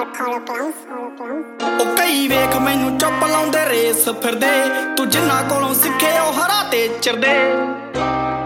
ਉਹ ਕਈ ਵੇਖ ਮੈਨੂੰ ਚੁੱਪ ਲਾਉਂਦੇ ਰੇਸ ਫਿਰਦੇ, ਤੂੰ ਜਿੰਨਾ ਕੋਲੋਂ ਸਿੱਖੇ ਉਹ ਹਰਾ ਤੇ ਚਿਰਦੇ।